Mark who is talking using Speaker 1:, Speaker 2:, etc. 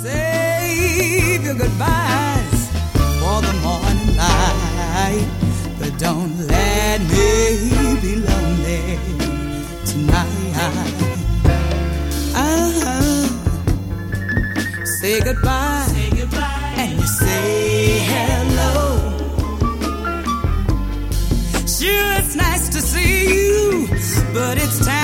Speaker 1: Save your goodbyes for the morning light, but don't let me be lonely tonight. Say goodbye, and you say hello. Sure, it's nice to see you, but it's time